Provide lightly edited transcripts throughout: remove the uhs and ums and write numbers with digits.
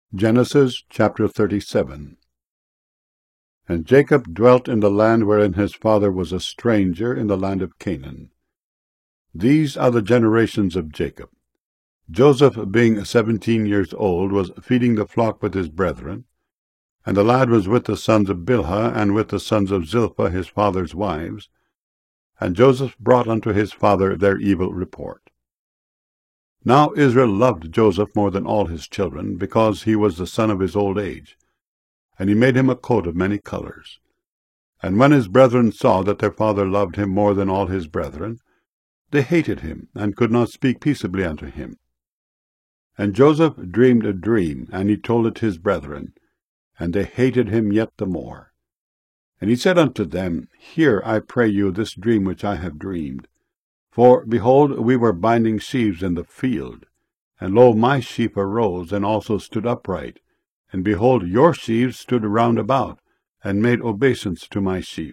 Genesis chapter 37. And Jacob dwelt in the land wherein his father was a stranger, in the land of Canaan. These are the generations of Jacob. Joseph, being 17 years old, was feeding the flock with his brethren, and the lad was with the sons of Bilhah, and with the sons of Zilpah his father's wives. And Joseph brought unto his father their evil report. Now Israel loved Joseph more than all his children, because he was the son of his old age. And he made him a coat of many colors. And when his brethren saw that their father loved him more than all his brethren, they hated him, and could not speak peaceably unto him. And Joseph dreamed a dream, and he told it his brethren, and they hated him yet the more. And he said unto them, Hear, I pray you, this dream which I have dreamed. For, behold, we were binding sheaves in the field, and lo, my sheep arose, and also stood upright. And behold, your sheaves stood round about, and made obeisance to my sheep.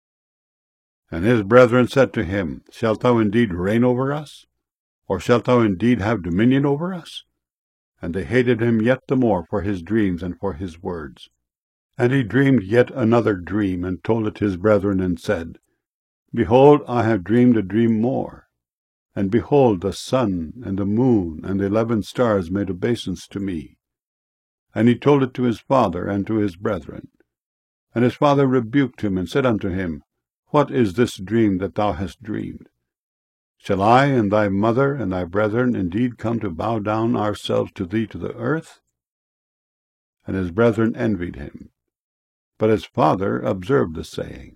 And his brethren said to him, Shalt thou indeed reign over us? Or shalt thou indeed have dominion over us? And they hated him yet the more for his dreams and for his words. And he dreamed yet another dream, and told it his brethren, and said, Behold, I have dreamed a dream more. And behold, the sun, and the moon, and the 11 stars made obeisance to me. And he told it to his father and to his brethren. And his father rebuked him, and said unto him, What is this dream that thou hast dreamed? Shall I and thy mother and thy brethren indeed come to bow down ourselves to thee to the earth? And his brethren envied him. But his father observed the saying.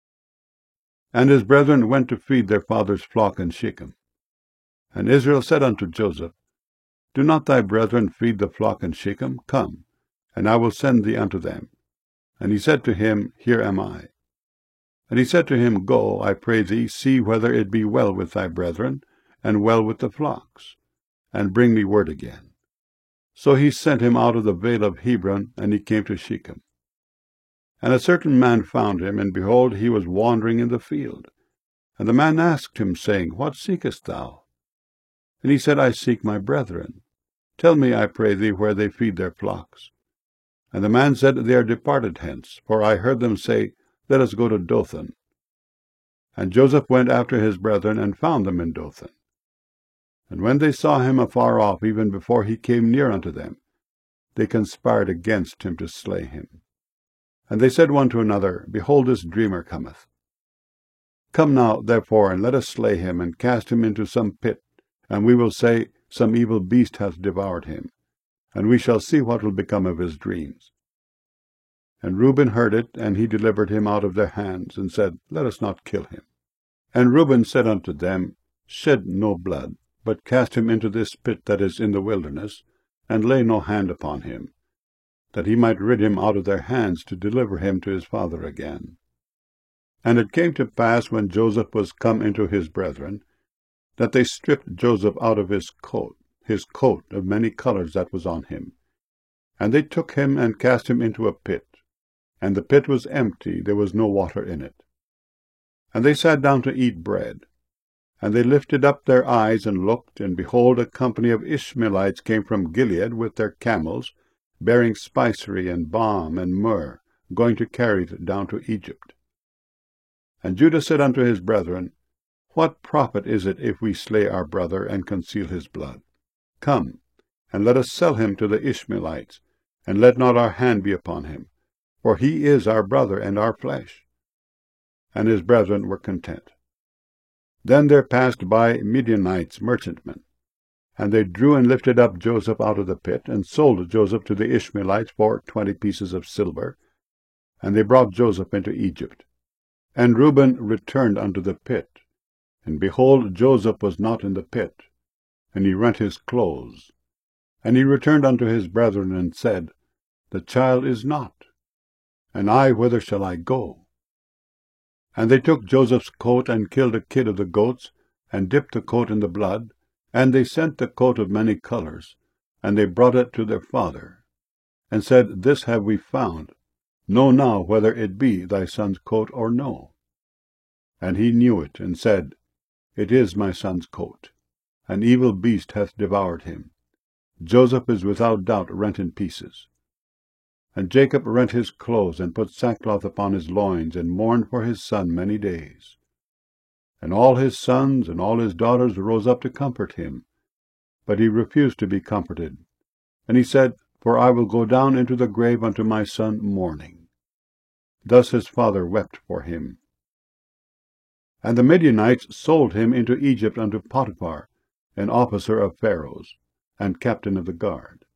And his brethren went to feed their father's flock in Shechem. And Israel said unto Joseph, Do not thy brethren feed the flock in Shechem? Come, and I will send thee unto them. And he said to him, Here am I. And he said to him, Go, I pray thee, see whether it be well with thy brethren, and well with the flocks, and bring me word again. So he sent him out of the vale of Hebron, and he came to Shechem. And a certain man found him, and behold, he was wandering in the field. And the man asked him, saying, What seekest thou? And he said, I seek my brethren. Tell me, I pray thee, where they feed their flocks. And the man said, They are departed hence, for I heard them say, Let us go to Dothan. And Joseph went after his brethren, and found them in Dothan. And when they saw him afar off, even before he came near unto them, they conspired against him to slay him. And they said one to another, Behold, this dreamer cometh. Come now, therefore, and let us slay him, and cast him into some pit, and we will say, Some evil beast hath devoured him, and we shall see what will become of his dreams. And Reuben heard it, and he delivered him out of their hands, and said, Let us not kill him. And Reuben said unto them, Shed no blood, but cast him into this pit that is in the wilderness, and lay no hand upon him, that he might rid him out of their hands, to deliver him to his father again. And it came to pass, when Joseph was come into his brethren, that they stripped Joseph out of his coat of many colors that was on him. And they took him, and cast him into a pit. And the pit was empty, there was no water in it. And they sat down to eat bread. And they lifted up their eyes, and looked, and behold, a company of Ishmaelites came from Gilead with their camels, bearing spicery and balm and myrrh, going to carry it down to Egypt. And Judah said unto his brethren, What profit is it if we slay our brother, and conceal his blood? Come, and let us sell him to the Ishmaelites, and let not our hand be upon him, for he is our brother and our flesh. And his brethren were content. Then there passed by Midianites merchantmen, and they drew and lifted up Joseph out of the pit, and sold Joseph to the Ishmaelites for 20 pieces of silver. And they brought Joseph into Egypt. And Reuben returned unto the pit. And behold, Joseph was not in the pit. And he rent his clothes. And he returned unto his brethren, and said, The child is not. And I, whither shall I go? And they took Joseph's coat, and killed a kid of the goats, and dipped the coat in the blood. And they sent the coat of many colors, and they brought it to their father, and said, This have we found. Know now whether it be thy son's coat or no. And he knew it, and said, It is my son's coat. An evil beast hath devoured him. Joseph is without doubt rent in pieces. And Jacob rent his clothes, and put sackcloth upon his loins, and mourned for his son many days. And all his sons and all his daughters rose up to comfort him. But he refused to be comforted. And he said, For I will go down into the grave unto my son mourning. Thus his father wept for him. And the Midianites sold him into Egypt unto Potiphar, an officer of Pharaoh's, and captain of the guard.